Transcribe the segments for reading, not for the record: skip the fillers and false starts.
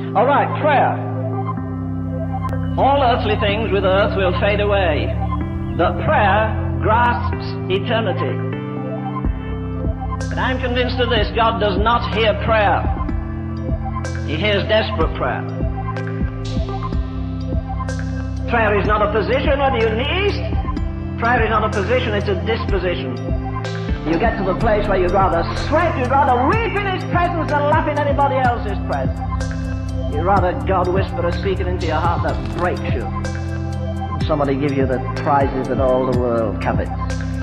All right, prayer. All earthly things with earth will fade away, but prayer grasps eternity. But I'm convinced of this: God does not hear prayer. He hears desperate prayer. Prayer is not a position, whether you're in the east. Prayer is not a position, it's a disposition. You get to the place where you'd rather sweat, you'd rather weep in His presence than laugh in anybody else's presence. You'd rather God whisper a secret into your heart that breaks you than somebody give you the prizes that all the world covets.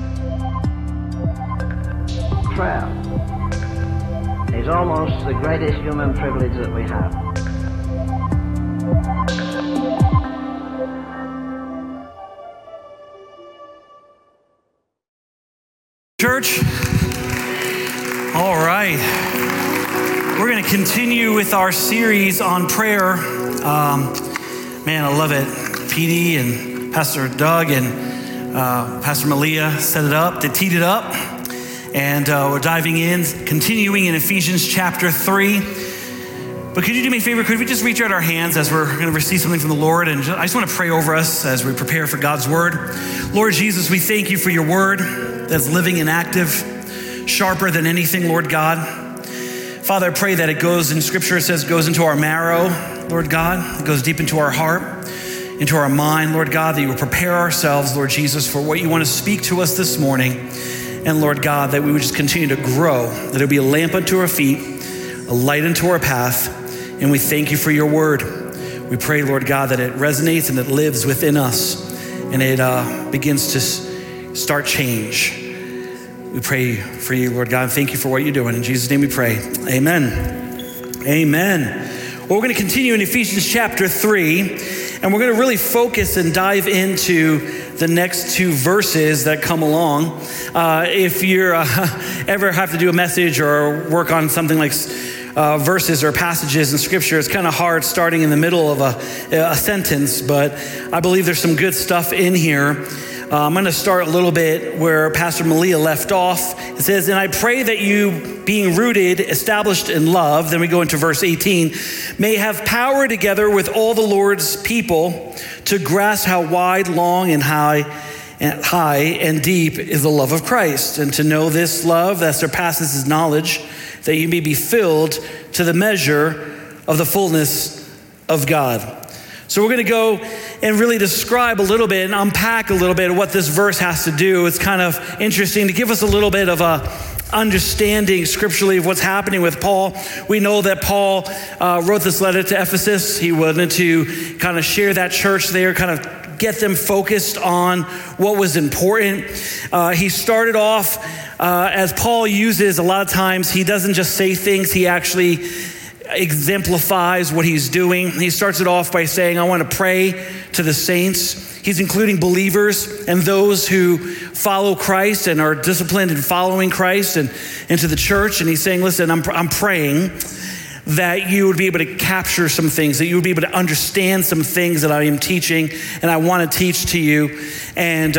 Prayer is almost the greatest human privilege that we have. Church, all right. We're going to continue with our series on prayer. Man, I love it. PD and Pastor Doug and Pastor Malia set it up. They teed it up. And we're diving in, continuing in Ephesians chapter 3. But could you do me a favor? Could we just reach out our hands as we're going to receive something from the Lord? And I just want to pray over us as we prepare for God's word. Lord Jesus, we thank you for your word that's living and active, sharper than anything, Lord God. Father, I pray that it goes, in scripture it says, goes into our marrow, Lord God. It goes deep into our heart, into our mind, Lord God, that you will prepare ourselves, Lord Jesus, for what you want to speak to us this morning. And Lord God, that we would just continue to grow, that it would be a lamp unto our feet, a light unto our path. And we thank you for your word. We pray, Lord God, that it resonates and it lives within us and it begins to start change. We pray for you, Lord God. Thank you for what you're doing. In Jesus' name we pray. Amen. Amen. Well, we're going to continue in Ephesians chapter 3, and we're going to really focus and dive into the next two verses that come along. If you're ever have to do a message or work on something like verses or passages in scripture, it's kind of hard starting in the middle of a sentence, but I believe there's some good stuff in here. I'm going to start a little bit where Pastor Malia left off. It says, and I pray that you, being rooted, established in love, then we go into verse 18, may have power together with all the Lord's people to grasp how wide, long, and high and deep is the love of Christ, and to know this love that surpasses his knowledge, that you may be filled to the measure of the fullness of God. So we're going to go and really describe a little bit and unpack a little bit of what this verse has to do. It's kind of interesting to give us a little bit of a understanding scripturally of what's happening with Paul. We know that Paul wrote this letter to Ephesus. He wanted to kind of share that church there, kind of get them focused on what was important. He started off, as Paul uses a lot of times, he doesn't just say things, he actually exemplifies what he's doing. He starts it off by saying, I want to pray to the saints. He's including believers and those who follow Christ and are disciplined in following Christ and into the church. And he's saying, listen, I'm praying that you would be able to capture some things, that you would be able to understand some things that I am teaching and I want to teach to you. And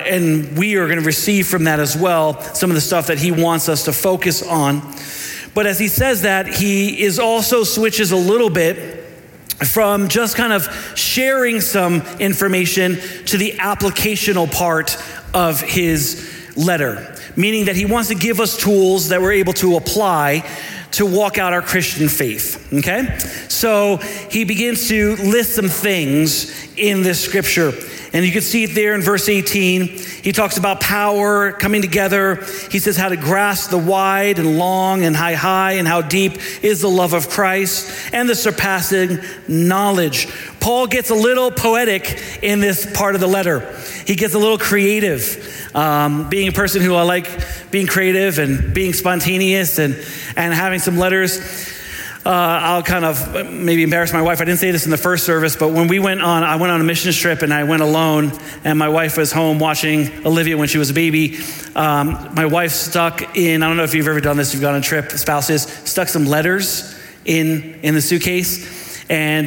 we are going to receive from that as well some of the stuff that he wants us to focus on. But as he says that, he is also switches a little bit from just kind of sharing some information to the applicational part of his letter, meaning that he wants to give us tools that we're able to apply to walk out our Christian faith, okay? So he begins to list some things in this scripture. And you can see it there in verse 18. He talks about power coming together. He says how to grasp the wide and long and high and how deep is the love of Christ and the surpassing knowledge. Paul gets a little poetic in this part of the letter. He gets a little creative. Being a person who I like being creative and being spontaneous and having some letters. I'll kind of maybe embarrass my wife. I didn't say this in the first service, but when I went on a missions trip and I went alone and my wife was home watching Olivia when she was a baby. My wife stuck in, I don't know if you've ever done this, you've gone on a trip, spouses, stuck some letters in the suitcase. And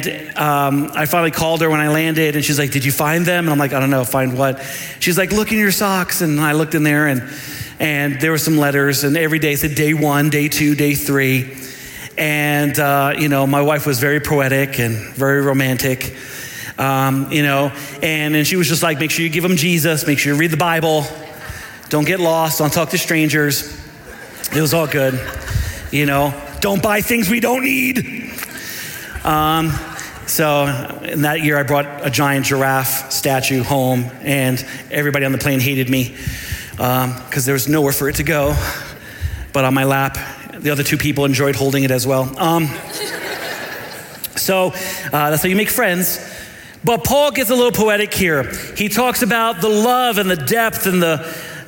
I finally called her when I landed and she's like, did you find them? And I'm like, I don't know, find what? She's like, look in your socks. And I looked in there and there were some letters and every day it said day 1, day 2, day 3. And, my wife was very poetic and very romantic, and then she was just like, make sure you give them Jesus, make sure you read the Bible, don't get lost, don't talk to strangers. It was all good, don't buy things we don't need. So in that year, I brought a giant giraffe statue home, and everybody on the plane hated me because there was nowhere for it to go but on my lap. The other two people enjoyed holding it as well. So that's how you make friends. But Paul gets a little poetic here. He talks about the love and the depth and the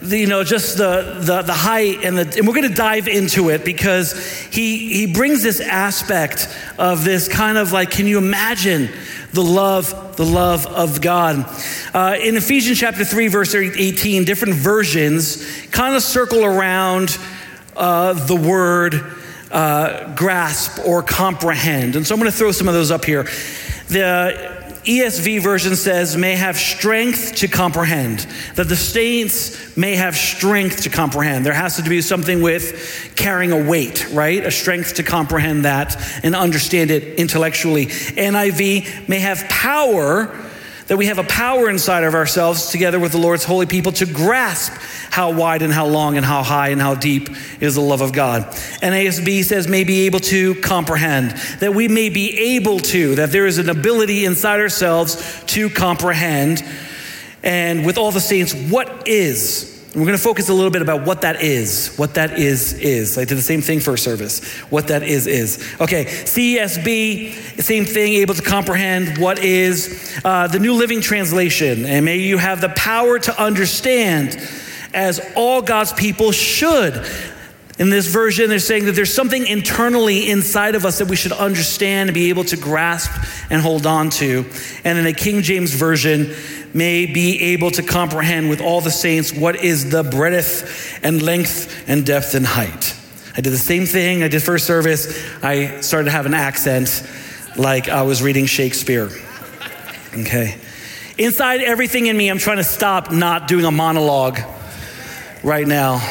height and we're going to dive into it because he brings this aspect of this kind of like, can you imagine the love of God? In Ephesians chapter 3, verse 18, different versions kind of circle around the word grasp or comprehend. And so I'm going to throw some of those up here. The ESV version says, may have strength to comprehend, that the saints may have strength to comprehend. There has to be something with carrying a weight, right? A strength to comprehend that and understand it intellectually. NIV may have power, that we have a power inside of ourselves together with the Lord's holy people to grasp how wide and how long and how high and how deep is the love of God. NASB says may be able to comprehend, that we may be able to, that there is an ability inside ourselves to comprehend. And with all the saints, what is? And we're going to focus a little bit about what that is. What that is. I did the same thing first service. What that is. Okay, CSB, same thing, able to comprehend what is. The New Living Translation, and may you have the power to understand as all God's people should. In this version, they're saying that there's something internally inside of us that we should understand and be able to grasp and hold on to. And in the King James Version, may be able to comprehend with all the saints what is the breadth and length and depth and height. I did the same thing I did first service. I started to have an accent like I was reading Shakespeare. Okay. Inside everything in me, I'm trying to stop not doing a monologue right now.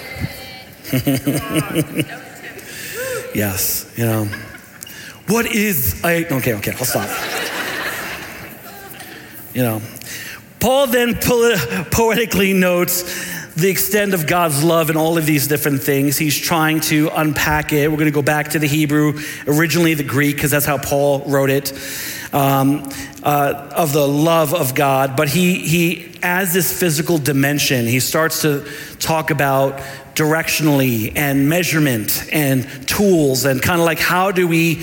Yes, what is, okay, I'll stop. Paul then poetically notes the extent of God's love in all of these different things. He's trying to unpack it. We're going to go back to the Hebrew, originally the Greek, because that's how Paul wrote it, of the love of God. But he adds this physical dimension. He starts to talk about directionally and measurement and tools and kind of like how do we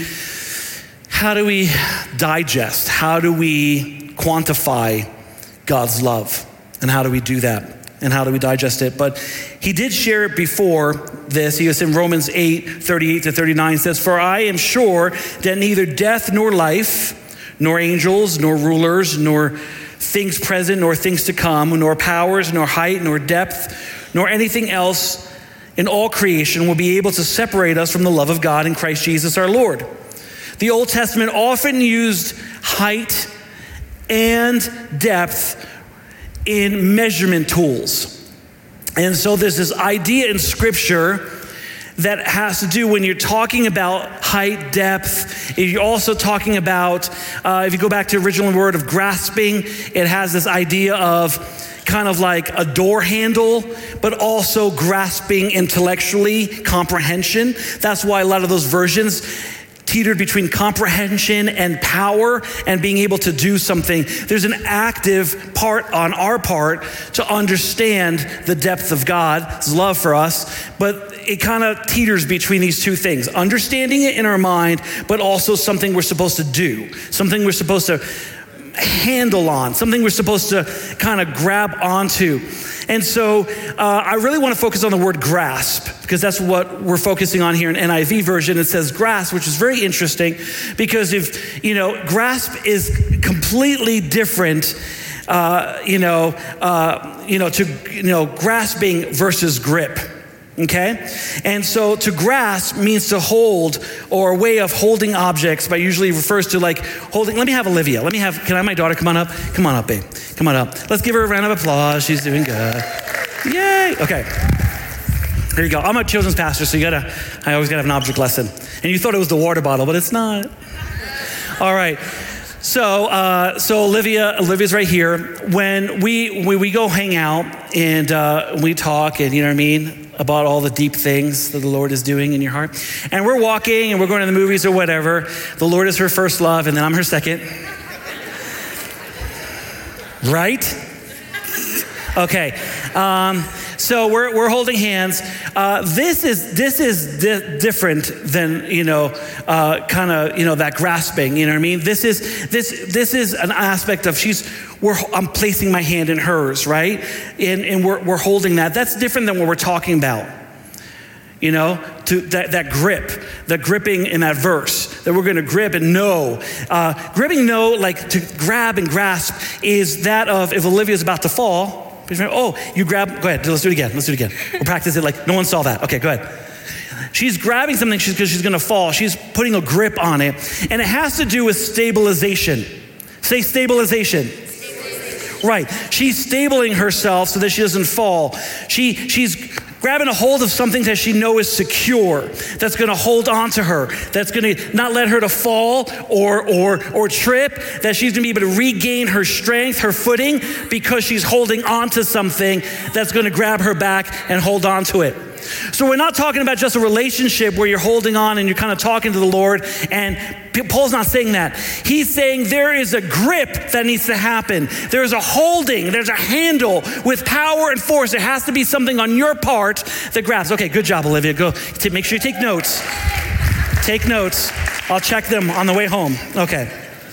digest, how do we quantify God's love, and how do we do that, and how do we digest it? But he did share it before this. He was in Romans 8:38-39 says, for I am sure that neither death nor life, nor angels, nor rulers, nor things present, nor things to come, nor powers, nor height, nor depth, nor anything else in all creation will be able to separate us from the love of God in Christ Jesus our Lord. The Old Testament often used height and depth in measurement tools. And so there's this idea in Scripture that has to do when you're talking about height, depth. You're also talking about, if you go back to the original word of grasping, it has this idea of kind of like a door handle, but also grasping intellectually, comprehension. That's why a lot of those versions teetered between comprehension and power and being able to do something. There's an active part on our part to understand the depth of God's love for us, but it kind of teeters between these two things, understanding it in our mind, but also something we're supposed to do, something we're supposed to handle on, something we're supposed to kind of grab onto. And so I really want to focus on the word grasp, because that's what we're focusing on here in NIV version. It says grasp, which is very interesting because if, grasp is completely different, to grasping versus grip. Okay? And so to grasp means to hold, or a way of holding objects, but usually refers to like holding. Let me have Olivia. Can I have my daughter come on up? Come on up, babe. Come on up. Let's give her a round of applause. She's doing good. Yay. Okay. There you go. I'm a children's pastor, so I always gotta have an object lesson. And you thought it was the water bottle, but it's not. All right. So Olivia's right here. When we go hang out and we talk, and you know what I mean, about all the deep things that the Lord is doing in your heart. And we're walking and we're going to the movies or whatever. The Lord is her first love, and then I'm her second. Right? Okay. So we're holding hands. This is different than kind of that grasping. You know what I mean? This is an aspect of I'm placing my hand in hers, right? And we're holding that. That's different than what we're talking about. You know, to that grip, the gripping in that verse that we're going to grip and know. Gripping, know, like to grab and grasp, is that of if Olivia's about to fall. Oh, you grab, go ahead, let's do it again. We'll practice it like no one saw that. Okay, go ahead. She's grabbing something because she's going to fall. She's putting a grip on it. And it has to do with stabilization. Say stabilization. Right. She's stabling herself so that she doesn't fall. She's grabbing a hold of something that she knows is secure, that's going to hold on to her, that's going to not let her to fall or trip, that she's going to be able to regain her strength, her footing, because she's holding on to something that's going to grab her back and hold on to it. So we're not talking about just a relationship where you're holding on and you're kind of talking to the Lord, and Paul's not saying that. He's saying there is a grip that needs to happen. There's a holding, there's a handle with power and force. It has to be something on your part that grabs. Okay, good job, Olivia. Go make sure you take notes. Take notes. I'll check them on the way home. Okay.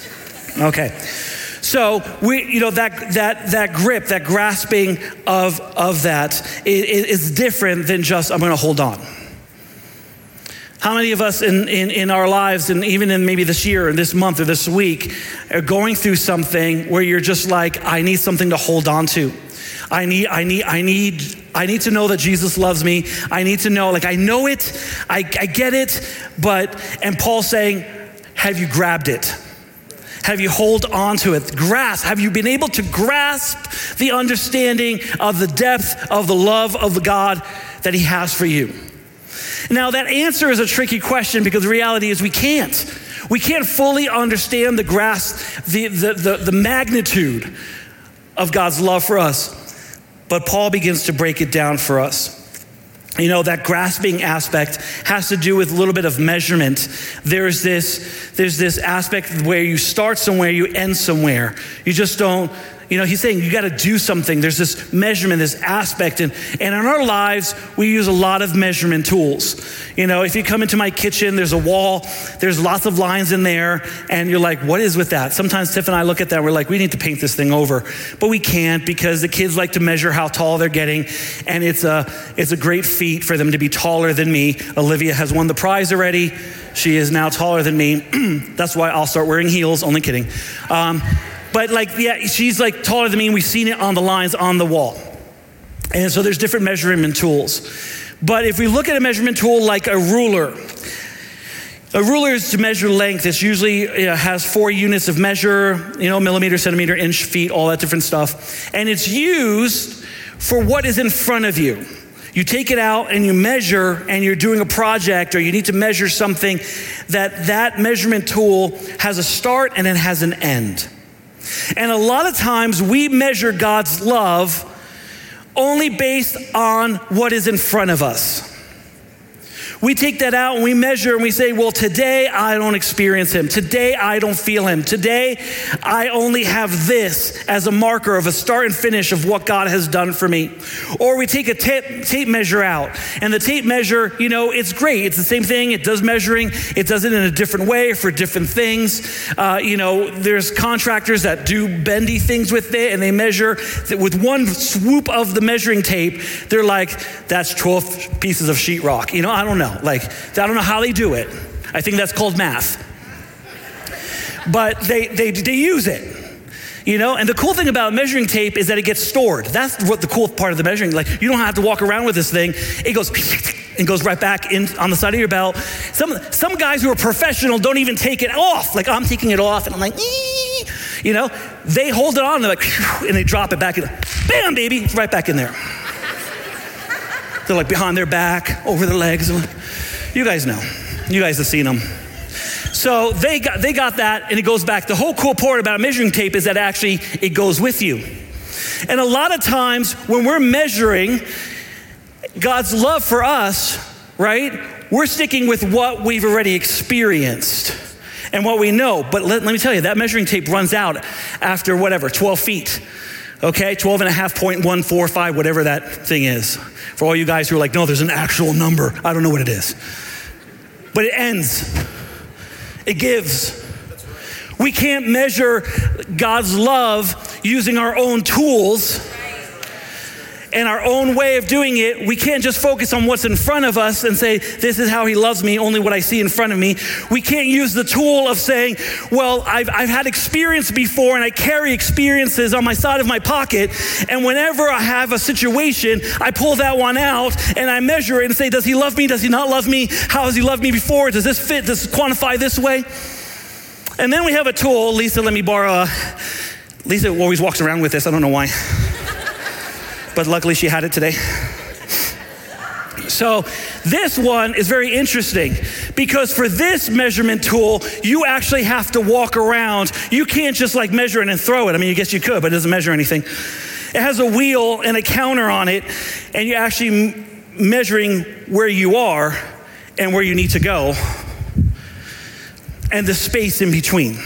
So that grip, that grasping of that is different than just I'm going to hold on. How many of us in our lives, and even in maybe this year or this month or this week, are going through something where you're just like, I need something to hold on to. I need to know that Jesus loves me. I need to know, I know it, I get it, and Paul's saying, have you grabbed it? Have you hold on to it? Grasp. Have you been able to grasp the understanding of the depth of the love of the God that he has for you? Now, that answer is a tricky question because the reality is we can't. We can't fully understand the magnitude of God's love for us. But Paul begins to break it down for us. You know, that grasping aspect has to do with a little bit of measurement. There's this aspect where you start somewhere, you end somewhere. You just don't, he's saying you got to do something. There's this measurement, this aspect. And in our lives, we use a lot of measurement tools. If you come into my kitchen, there's a wall, there's lots of lines in there, and you're like, what is with that? Sometimes Tiff and I look at that, and we're like, we need to paint this thing over. But we can't because the kids like to measure how tall they're getting, and it's a great feat for them to be taller than me. Olivia has won the prize already. She is now taller than me. That's why I'll start wearing heels, only kidding. But she's taller than me, and we've seen it on the lines on the wall. And so there's different measurement tools. But if we look at a measurement tool like a ruler is to measure length. It's usually has 4 units of measure, millimeter, centimeter, inch, feet, all that different stuff. And it's used for what is in front of you. You take it out and you measure, and you're doing a project or you need to measure something, that measurement tool has a start and it has an end. And a lot of times we measure God's love only based on what is in front of us. We take that out and we measure and we say, well, today I don't experience him. Today I don't feel him. Today I only have this as a marker of a start and finish of what God has done for me. Or we take a tape measure out, and the tape measure, it's great. It's the same thing. It does measuring. It does it in a different way for different things. There's contractors that do bendy things with it, and they measure with one swoop of the measuring tape. They're like, that's 12 pieces of sheetrock. I don't know. I don't know how they do it. I think that's called math. But they use it, And the cool thing about measuring tape is that it gets stored. That's what the cool part of the measuring. You don't have to walk around with this thing. It goes right back in on the side of your belt. Some guys who are professional don't even take it off. I'm taking it off, and I'm like, They hold it on, and they're like, and they drop it back in. Bam, baby, it's right back in there. They're like behind their back, over their legs. You guys know. You guys have seen them. So they got that, and it goes back. The whole cool part about a measuring tape is that actually it goes with you. And a lot of times when we're measuring God's love for us, right, we're sticking with what we've already experienced and what we know. But let me tell you, that measuring tape runs out after 12 feet. Okay, 12.5.145, whatever that thing is. For all you guys who are like, no, there's an actual number. I don't know what it is. But it ends. It gives. We can't measure God's love using our own tools and our own way of doing it. We can't just focus on what's in front of us and say, this is how he loves me, only what I see in front of me. We can't use the tool of saying, well, I've had experience before and I carry experiences on my side of my pocket. And whenever I have a situation, I pull that one out and I measure it and say, does he love me? Does he not love me? How has he loved me before? Does this fit? Does it quantify this way? And then we have a tool. Lisa, let me borrow. Lisa always walks around with this. I don't know why. But luckily she had it today. So this one is very interesting because for this measurement tool, you actually have to walk around. You can't just like measure it and throw it. I mean, I guess you could, but it doesn't measure anything. It has a wheel and a counter on it, and you're actually measuring where you are and where you need to go and the space in between.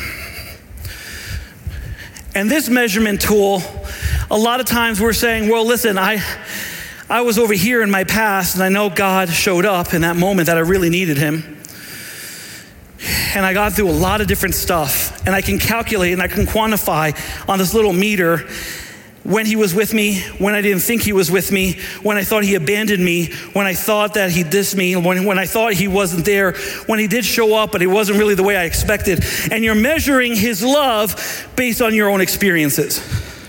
And this measurement tool, a lot of times we're saying, well, listen, I was over here in my past and I know God showed up in that moment that I really needed him. And I got through a lot of different stuff and I can calculate and I can quantify on this little meter when he was with me, when I didn't think he was with me, when I thought he abandoned me, when I thought that he dissed me, when I thought he wasn't there, when he did show up, but it wasn't really the way I expected. And you're measuring his love based on your own experiences.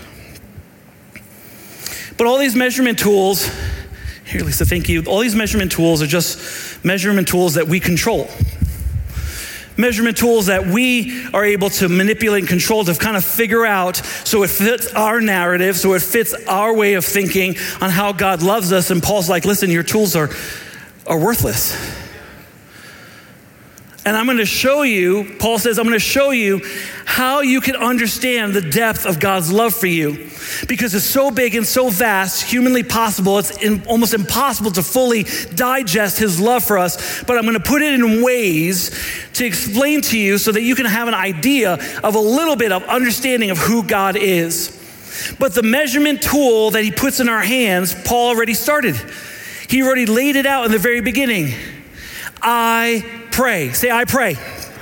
But all these measurement tools, here Lisa, thank you. All these measurement tools are just measurement tools that we control. Measurement tools that we are able to manipulate and control to kind of figure out so it fits our narrative, so it fits our way of thinking on how God loves us. And Paul's like, listen, your tools are worthless. And I'm going to show you, Paul says, I'm going to show you how you can understand the depth of God's love for you. Because it's so big and so vast, humanly possible, it's almost impossible to fully digest his love for us. But I'm going to put it in ways to explain to you so that you can have an idea of a little bit of understanding of who God is. But the measurement tool that he puts in our hands, Paul already started. He already laid it out in the very beginning. I pray. Say, I pray.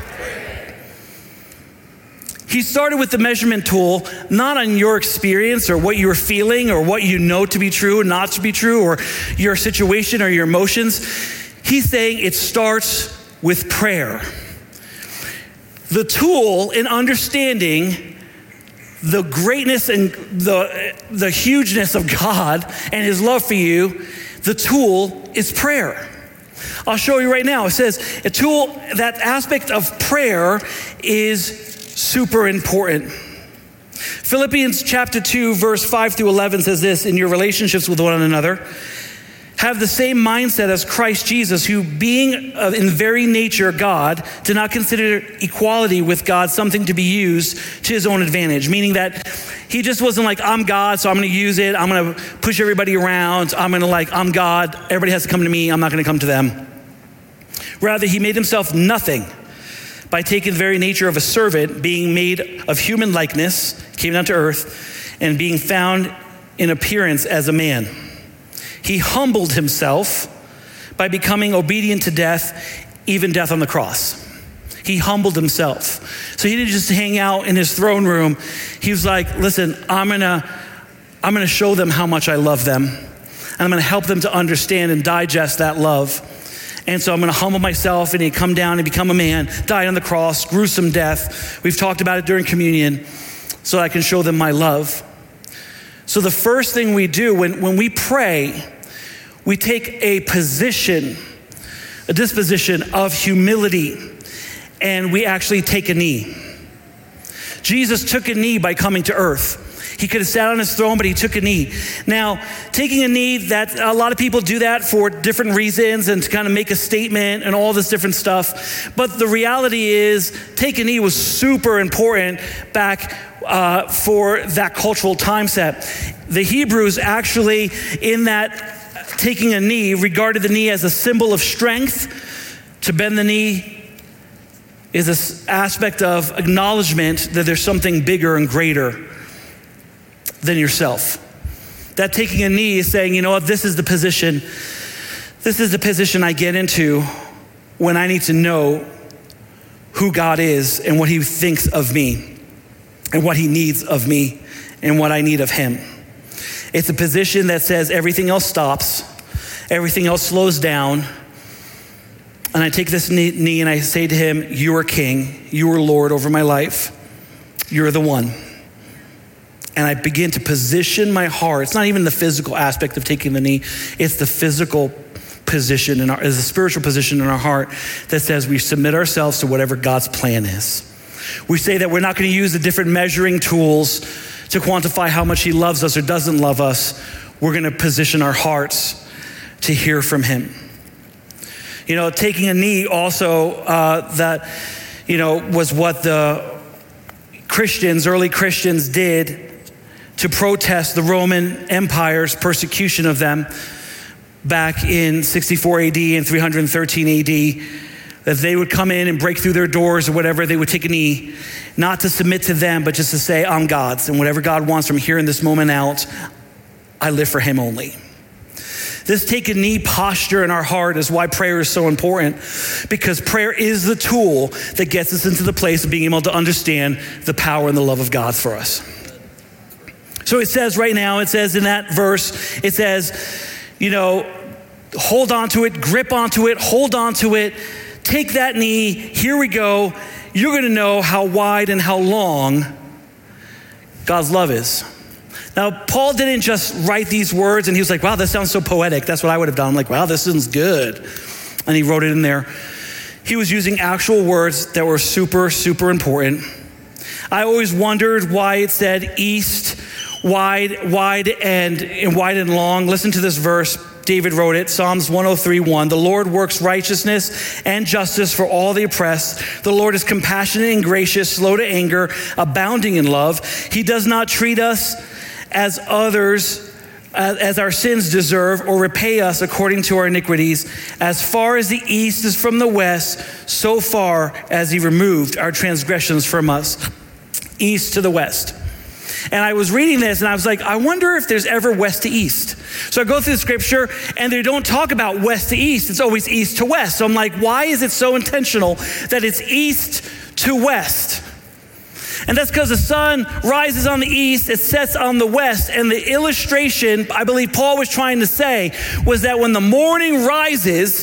He started with the measurement tool, not on your experience or what you were feeling or what you know to be true and not to be true or your situation or your emotions. He's saying it starts with prayer. The tool in understanding the greatness and the hugeness of God and his love for you, the tool is prayer. I'll show you right now. It says a tool, that aspect of prayer is super important. Philippians chapter 2, verse 5 through 11 says this: in your relationships with one another, have the same mindset as Christ Jesus, who being in very nature God, did not consider equality with God something to be used to his own advantage. Meaning that he just wasn't like, I'm God, so I'm going to use it. I'm going to push everybody around. I'm God. Everybody has to come to me. I'm not going to come to them. Rather, he made himself nothing by taking the very nature of a servant, being made of human likeness, came down to earth, and being found in appearance as a man. He humbled himself by becoming obedient to death, even death on the cross. He humbled himself. So he didn't just hang out in his throne room. He was like, listen, I'm gonna show them how much I love them. And I'm gonna help them to understand and digest that love. And so I'm gonna humble myself, and he'd come down and become a man, died on the cross, gruesome death. We've talked about it during communion, so I can show them my love. So the first thing we do when we pray, we take a disposition of humility, and we actually take a knee. Jesus took a knee by coming to earth. He could have sat on his throne, but he took a knee. Now, taking a knee, that a lot of people do that for different reasons and to kind of make a statement and all this different stuff. But the reality is, take a knee was super important back for that cultural time set. The Hebrews actually, in that taking a knee, regarded the knee as a symbol of strength. To bend the knee is this aspect of acknowledgement that there's something bigger and greater than yourself. That taking a knee is saying, you know what, this is the position I get into when I need to know who God is and what he thinks of me and what he needs of me and what I need of him. It's a position that says everything else stops, everything else slows down, and I take this knee and I say to him, you are king, you are Lord over my life, you're the one. And I begin to position my heart. It's not even the physical aspect of taking the knee, it's the physical position, is a spiritual position in our heart that says we submit ourselves to whatever God's plan is. We say that we're not going to use the different measuring tools to quantify how much he loves us or doesn't love us. We're going to position our hearts to hear from him. You know, taking a knee also, was what the early Christians did to protest the Roman Empire's persecution of them back in 64 AD and 313 AD, that they would come in and break through their doors or whatever, they would take a knee, not to submit to them, but just to say, I'm God's, and whatever God wants from here in this moment out, I live for him only. This take a knee posture in our heart is why prayer is so important, because prayer is the tool that gets us into the place of being able to understand the power and the love of God for us. So it says right now, it says in that verse, it says, hold on to it, grip onto it, hold on to it, take that knee, here we go. You're gonna know how wide and how long God's love is. Now, Paul didn't just write these words and he was like, wow, that sounds so poetic. That's what I would have done. I'm like, wow, this sounds good. And he wrote it in there. He was using actual words that were super, super important. I always wondered why it said east, wide and long. Listen to this verse. David wrote it, Psalms 103:1. The Lord works righteousness and justice for all the oppressed. The Lord is compassionate and gracious, slow to anger, abounding in love. He does not treat us as our sins deserve, or repay us according to our iniquities. As far as the east is from the west, so far as he removed our transgressions from us. East to the west. And I was reading this and I was like, I wonder if there's ever west to east. So I go through the scripture and they don't talk about west to east. It's always east to west. So I'm like, why is it so intentional that it's east to west? And that's because the sun rises on the east, it sets on the west. And the illustration, I believe Paul was trying to say, was that when the morning rises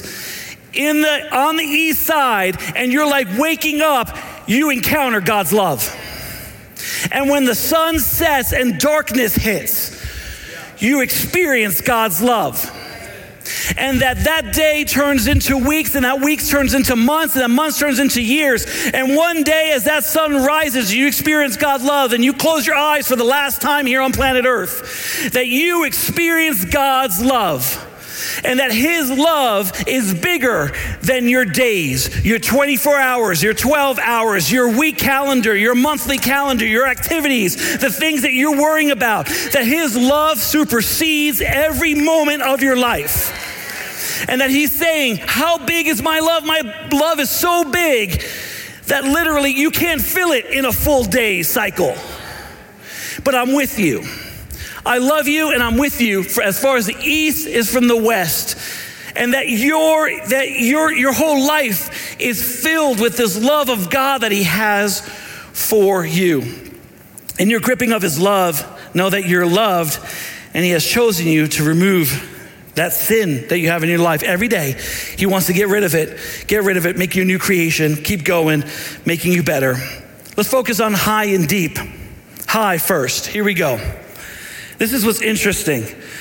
on the east side and you're like waking up, you encounter God's love. And when the sun sets and darkness hits, you experience God's love. And that day turns into weeks, and that weeks turns into months, and that months turns into years. And one day as that sun rises, you experience God's love, and you close your eyes for the last time here on planet Earth, that you experience God's love. And that his love is bigger than your days, your 24 hours, your 12 hours, your week calendar, your monthly calendar, your activities, the things that you're worrying about. That his love supersedes every moment of your life. And that he's saying, how big is my love? My love is so big that literally you can't fill it in a full day cycle. But I'm with you. I love you and I'm with you for as far as the east is from the west. And that your whole life is filled with this love of God that he has for you. In your gripping of his love, know that you're loved and he has chosen you to remove that sin that you have in your life every day. He wants to get rid of it, make you a new creation, keep going, making you better. Let's focus on high and deep. High first, here we go. This is what's interesting.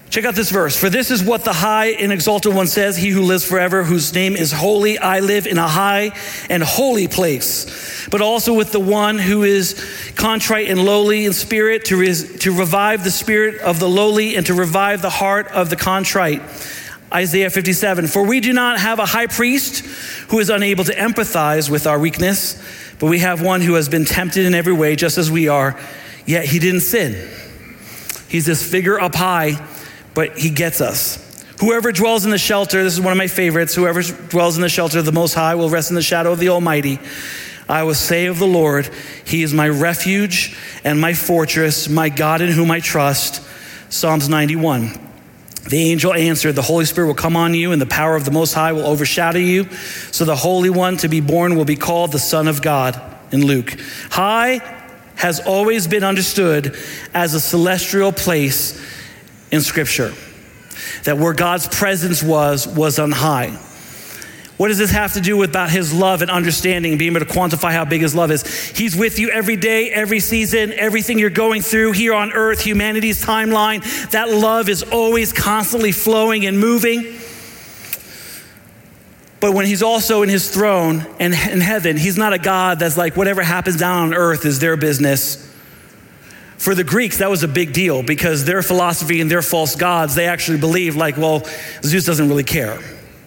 Check out this verse. For this is what the high and exalted one says, he who lives forever, whose name is holy. I live in a high and holy place, but also with the one who is contrite and lowly in spirit, to revive the spirit of the lowly and to revive the heart of the contrite. Isaiah 57, for we do not have a high priest who is unable to empathize with our weakness, but we have one who has been tempted in every way, just as we are, yet he didn't sin. He's this figure up high, but he gets us. Whoever dwells in the shelter, this is one of my favorites, whoever dwells in the shelter of the Most High will rest in the shadow of the Almighty. I will say of the Lord, he is my refuge and my fortress, my God in whom I trust. Psalms 91. The angel answered, the Holy Spirit will come on you and the power of the Most High will overshadow you. So the Holy One to be born will be called the Son of God in Luke. High has always been understood as a celestial place in Scripture, that where God's presence was on high. What does this have to do with about his love and understanding, being able to quantify how big his love is? He's with you every day, every season, everything you're going through here on earth, humanity's timeline. That love is always constantly flowing and moving. But when he's also in his throne and in heaven, he's not a God that's like whatever happens down on earth is their business. For the Greeks, that was a big deal because their philosophy and their false gods, they actually believed like, well, Zeus doesn't really care.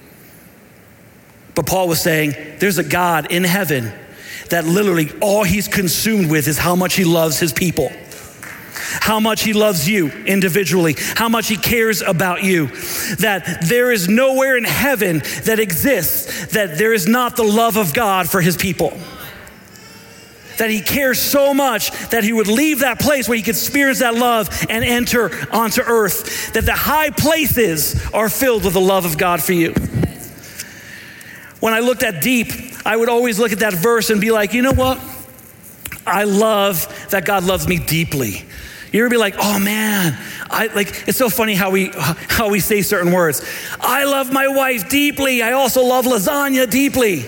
But Paul was saying, there's a God in heaven that literally all he's consumed with is how much he loves his people, how much he loves you individually, how much he cares about you, that there is nowhere in heaven that exists that there is not the love of God for his people. That he cares so much that he would leave that place where he could experience that love and enter onto earth. That the high places are filled with the love of God for you. When I looked at deep, I would always look at that verse and be like, you know what? I love that God loves me deeply. You ever be like, oh man, it's so funny how we say certain words. I love my wife deeply. I also love lasagna deeply.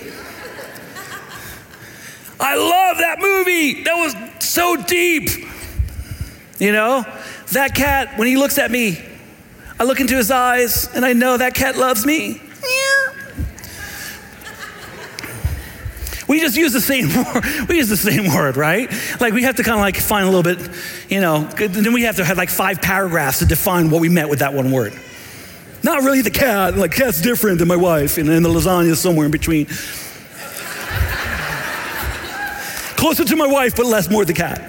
I love that movie. That was so deep. You know, that cat, when he looks at me, I look into his eyes and I know that cat loves me. We just use the same word. We use the same word, right? Like we have to kind of like find a little bit, you know, then we have to have like 5 paragraphs to define what we meant with that one word. Not really the cat, like cat's different than my wife, and the lasagna is somewhere in between. Closer to my wife, but less more the cat.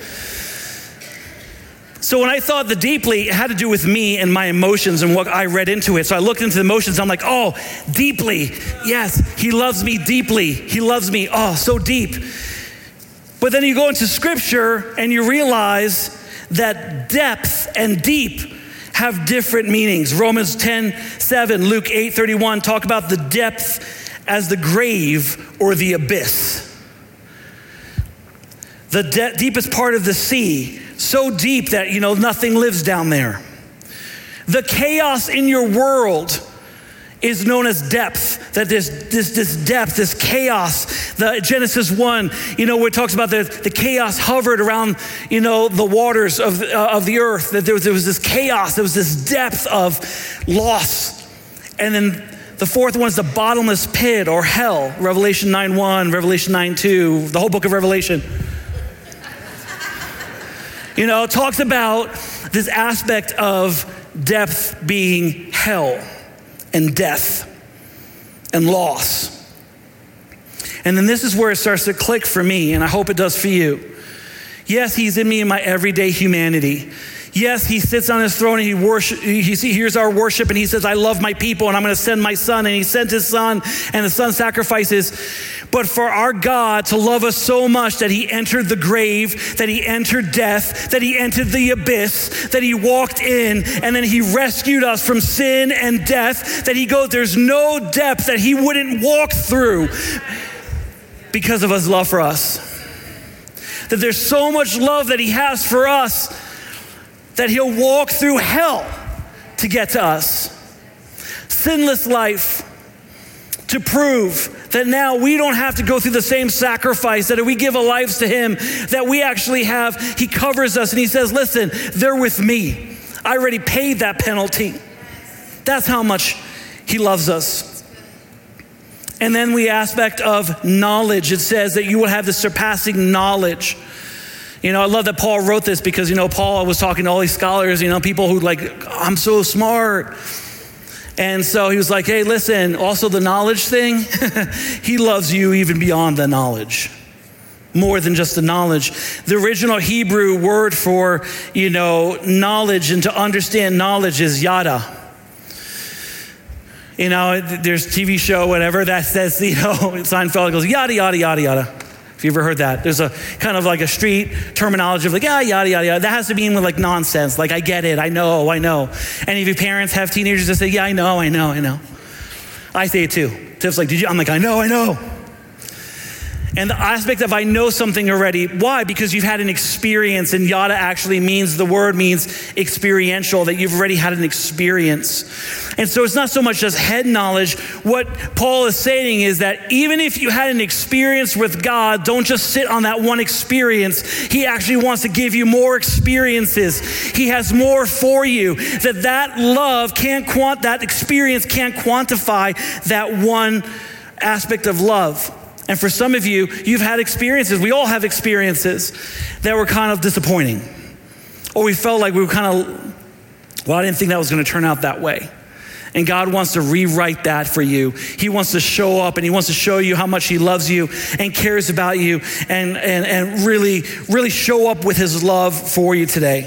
So when I thought the deeply, it had to do with me and my emotions and what I read into it. So I looked into the emotions. I'm like, oh, deeply. Yes, he loves me deeply. He loves me, oh, so deep. But then you go into scripture and you realize that depth and deep have different meanings. Romans 10:7, Luke 8:31 talk about the depth as the grave or the abyss. The deepest part of the sea, so deep that, you know, nothing lives down there. The chaos in your world is known as depth, that this depth, this chaos. The Genesis 1, you know, where it talks about the chaos hovered around, you know, the waters of the earth, that there was this chaos, there was this depth of loss. And then the fourth one is the bottomless pit or hell, Revelation 9:1, Revelation 9:2, the whole book of Revelation. You know, it talks about this aspect of depth being hell and death and loss. And then this is where it starts to click for me, and I hope it does for you. Yes, he's in me in my everyday humanity. Yes, he sits on his throne and he hears our worship and he says, I love my people and I'm going to send my son. And he sent his son and the son sacrifices. But for our God to love us so much that he entered the grave, that he entered death, that he entered the abyss, that he walked in and then he rescued us from sin and death, that he goes, there's no depth that he wouldn't walk through because of his love for us. That there's so much love that he has for us that he'll walk through hell to get to us. Sinless life to prove that now we don't have to go through the same sacrifice, that if we give our lives to him, that we actually have, he covers us and he says, listen, they're with me. I already paid that penalty. That's how much he loves us. And then the aspect of knowledge. It says that you will have the surpassing knowledge. I love that Paul wrote this because, Paul was talking to all these scholars, people who I'm so smart. And so he was like, hey, listen, also the knowledge thing, he loves you even beyond the knowledge. More than just the knowledge. The original Hebrew word for, knowledge and to understand knowledge is yada. There's a TV show, whatever, that says, Seinfeld goes, yada, yada, yada, yada. If you ever heard that, there's a kind of like a street terminology of yada, yada, yada. That has to mean with nonsense. I get it, I know. Any of your parents have teenagers that say, yeah, I know. I say it too. Tiff's like, did you? I'm like, I know. And the aspect of I know something already. Why? Because you've had an experience, and yada actually the word means experiential, that you've already had an experience. And so it's not so much just head knowledge. What Paul is saying is that even if you had an experience with God, don't just sit on that one experience. He actually wants to give you more experiences. He has more for you. That love that experience can't quantify that one aspect of love. And for some of you, you've had experiences, we all have experiences that were kind of disappointing. Or we felt like we were I didn't think that was going to turn out that way. And God wants to rewrite that for you. He wants to show up and he wants to show you how much he loves you and cares about you and really, really show up with his love for you today.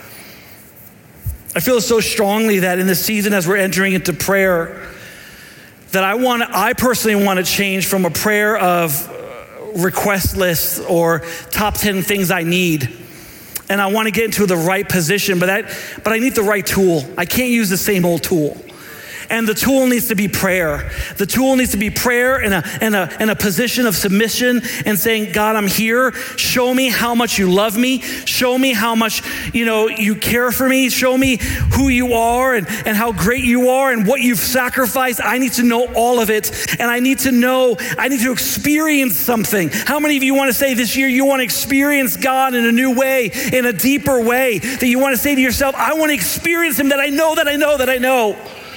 I feel so strongly that in this season as we're entering into prayer, that I personally want to change from a prayer of request lists or top 10 things I need. And I want to get into the right position, but I need the right tool. I can't use the same old tool. And the tool needs to be prayer. The tool needs to be prayer in a position of submission and saying, God, I'm here. Show me how much you love me. Show me how much, you care for me. Show me who you are and how great you are and what you've sacrificed. I need to know all of it. And I need to experience something. How many of you want to say this year you want to experience God in a new way, in a deeper way, that you want to say to yourself, I want to experience him that I know.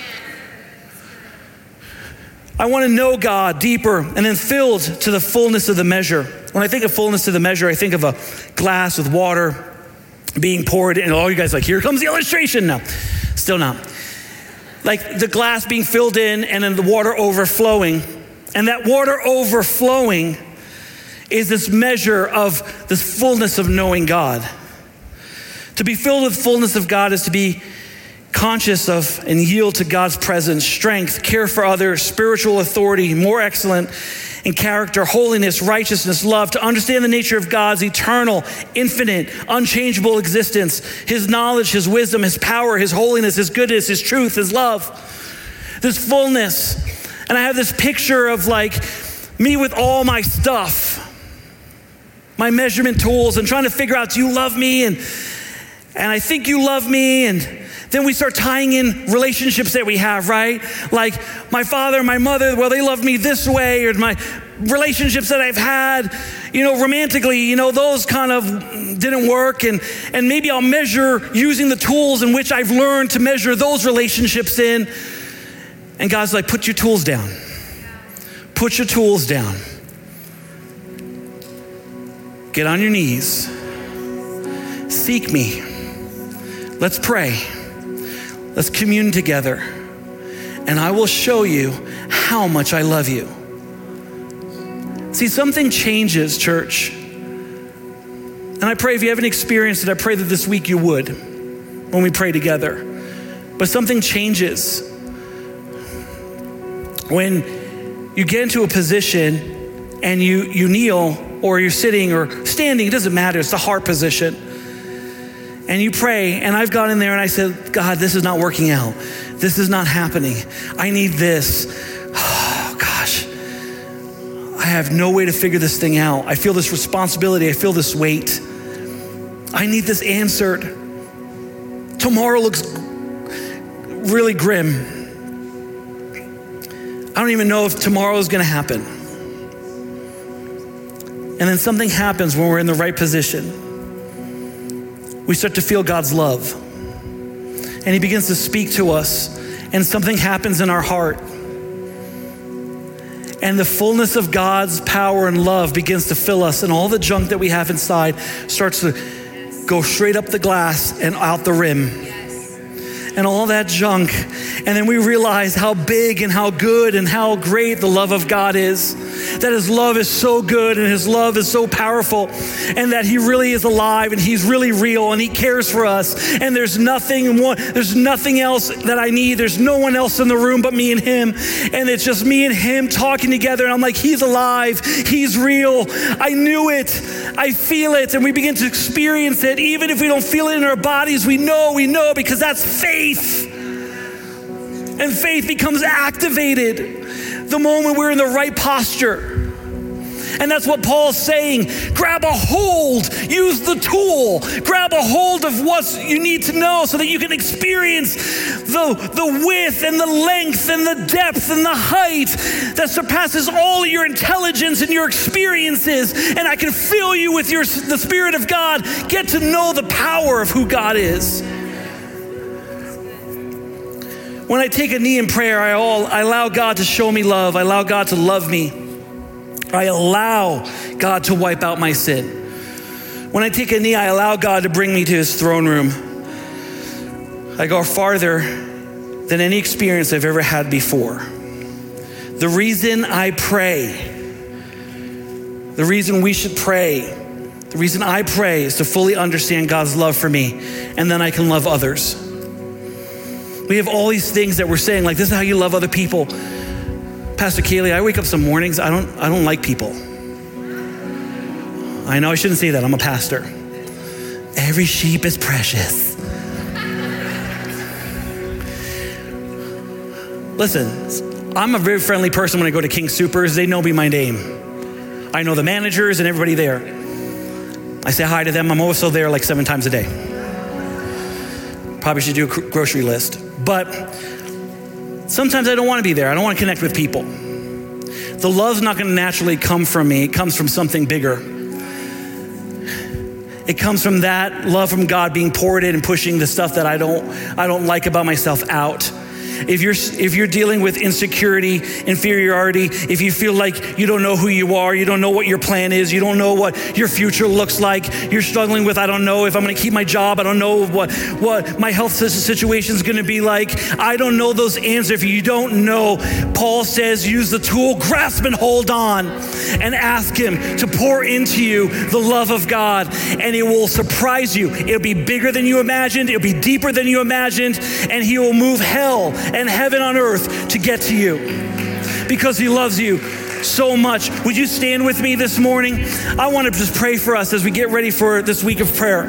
I want to know God deeper and then filled to the fullness of the measure. When I think of fullness of the measure, I think of a glass with water being poured in. All you guys here comes the illustration. No, still not. The glass being filled in and then the water overflowing. And that water overflowing is this measure of this fullness of knowing God. To be filled with fullness of God is to be conscious of and yield to God's presence, strength, care for others, spiritual authority, more excellent in character, holiness, righteousness, love, to understand the nature of God's eternal, infinite, unchangeable existence, his knowledge, his wisdom, his power, his holiness, his goodness, his truth, his love, this fullness. And I have this picture of me with all my stuff, my measurement tools, and trying to figure out, do you love me? And I think you love me. And then we start tying in relationships that we have, right? Like my father, my mother, well, they love me this way, or my relationships that I've had, romantically, those kind of didn't work. And maybe I'll measure using the tools in which I've learned to measure those relationships in. And God's like, put your tools down. Put your tools down. Get on your knees. Seek me. Let's pray. Let's commune together. And I will show you how much I love you. See, something changes, church. And I pray if you haven't experienced it, I pray that this week you would when we pray together. But something changes when you get into a position and you kneel, or you're sitting or standing, it doesn't matter, it's the heart position. And you pray, and I've gone in there and I said, God, this is not working out. This is not happening. I need this. Oh, gosh. I have no way to figure this thing out. I feel this responsibility. I feel this weight. I need this answered. Tomorrow looks really grim. I don't even know if tomorrow is going to happen. And then something happens when we're in the right position. We start to feel God's love. and he begins to speak to us, and something happens in our heart. And the fullness of God's power and love begins to fill us, and all the junk that we have inside starts to go straight up the glass and out the rim. And all that junk. And then we realize how big and how good and how great the love of God is. That his love is so good and his love is so powerful, and that he really is alive and he's really real and he cares for us. And there's nothing else that I need. There's no one else in the room but me and him. And it's just me and him talking together. And I'm like, he's alive. He's real. I knew it. I feel it. And we begin to experience it. Even if we don't feel it in our bodies, we know because that's faith. And faith becomes activated the moment we're in the right posture. And that's what Paul's saying. Grab a hold, use the tool, grab a hold of what you need to know so that you can experience the width and the length and the depth and the height that surpasses all your intelligence and your experiences. And I can fill you with the Spirit of God. Get to know the power of who God is. When I take a knee in prayer, I allow God to show me love. I allow God to love me. I allow God to wipe out my sin. When I take a knee, I allow God to bring me to his throne room. I go farther than any experience I've ever had before. The reason I pray, the reason we should pray, the reason I pray is to fully understand God's love for me, and then I can love others. We have all these things that we're saying, like, this is how you love other people. Pastor Kaylee, I wake up some mornings, I don't like people. I know I shouldn't say that, I'm a pastor. Every sheep is precious. Listen, I'm a very friendly person when I go to King Soopers. They know me by name. I know the managers and everybody there. I say hi to them. I'm also there like 7 times a day. Probably should do a grocery list. But sometimes I don't want to be there. I don't want to connect with people. The love's not going to naturally come from me. It comes from something bigger. It comes from that love from God being poured in and pushing the stuff that I don't like about myself out. If you're dealing with insecurity, inferiority, if you feel like you don't know who you are, you don't know what your plan is, you don't know what your future looks like, you're struggling with, I don't know if I'm going to keep my job, I don't know what my health situation is going to be like, I don't know those answers. If you don't know, Paul says use the tool, grasp and hold on, and ask him to pour into you the love of God, and it will surprise you. It'll be bigger than you imagined, it'll be deeper than you imagined, and he will move hell and heaven on earth to get to you because he loves you so much. Would you stand with me this morning? I want to just pray for us as we get ready for this week of prayer.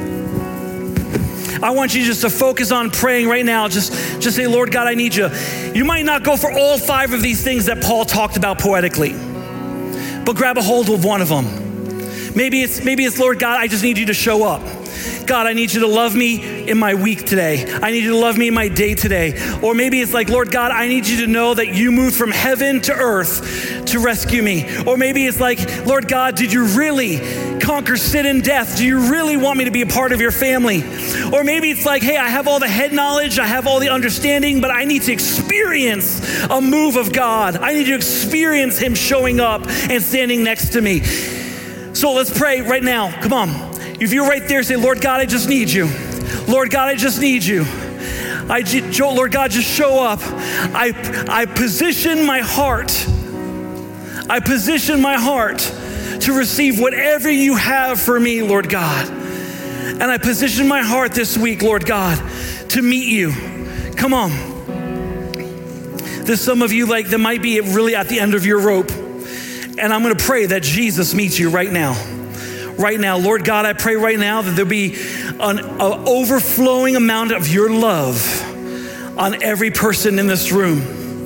I want you just to focus on praying right now. Just say, Lord God, I need you. You might not go for all 5 of these things that Paul talked about poetically, but grab a hold of one of them. Maybe it's Lord God, I just need you to show up. God, I need you to love me in my week today. I need you to love me in my day today. Or maybe it's like, Lord God, I need you to know that you moved from heaven to earth to rescue me. Or maybe it's like, Lord God, did you really conquer sin and death? Do you really want me to be a part of your family? Or maybe it's like, hey, I have all the head knowledge, I have all the understanding, but I need to experience a move of God. I need to experience him showing up and standing next to me. So let's pray right now. Come on. If you're right there, say, Lord God, I just need you. Lord God, I just need you. Lord God, just show up. I position my heart. I position my heart to receive whatever you have for me, Lord God. And I position my heart this week, Lord God, to meet you. Come on. There's some of you that might be really at the end of your rope. And I'm going to pray that Jesus meets you right now. Right now, Lord God, I pray right now that there'll be an overflowing amount of your love on every person in this room.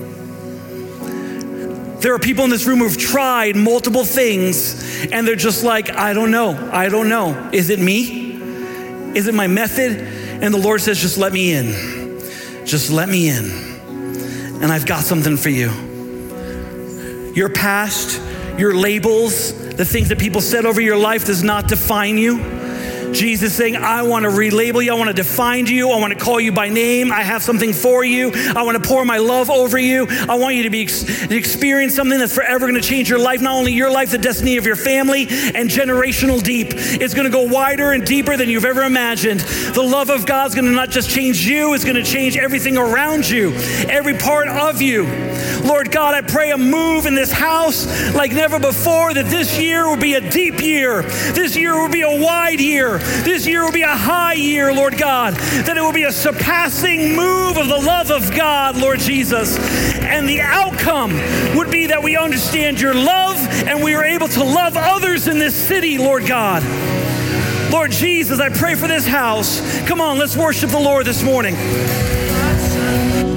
There are people in this room who've tried multiple things and they're just like, I don't know. Is it me? Is it my method? And the Lord says, just let me in. Just let me in. And I've got something for you. Your past, your labels, the things that people said over your life does not define you. Jesus saying, I want to relabel you. I want to define you. I want to call you by name. I have something for you. I want to pour my love over you. I want you to experience something that's forever going to change your life. Not only your life, the destiny of your family, and generational deep. It's going to go wider and deeper than you've ever imagined. The love of God's going to not just change you, it's going to change everything around you, every part of you. Lord God, I pray a move in this house like never before, that this year will be a deep year. This year will be a wide year. This year will be a high year, Lord God, that it will be a surpassing move of the love of God, Lord Jesus. And the outcome would be that we understand your love and we are able to love others in this city, Lord God. Lord Jesus, I pray for this house. Come on, let's worship the Lord this morning.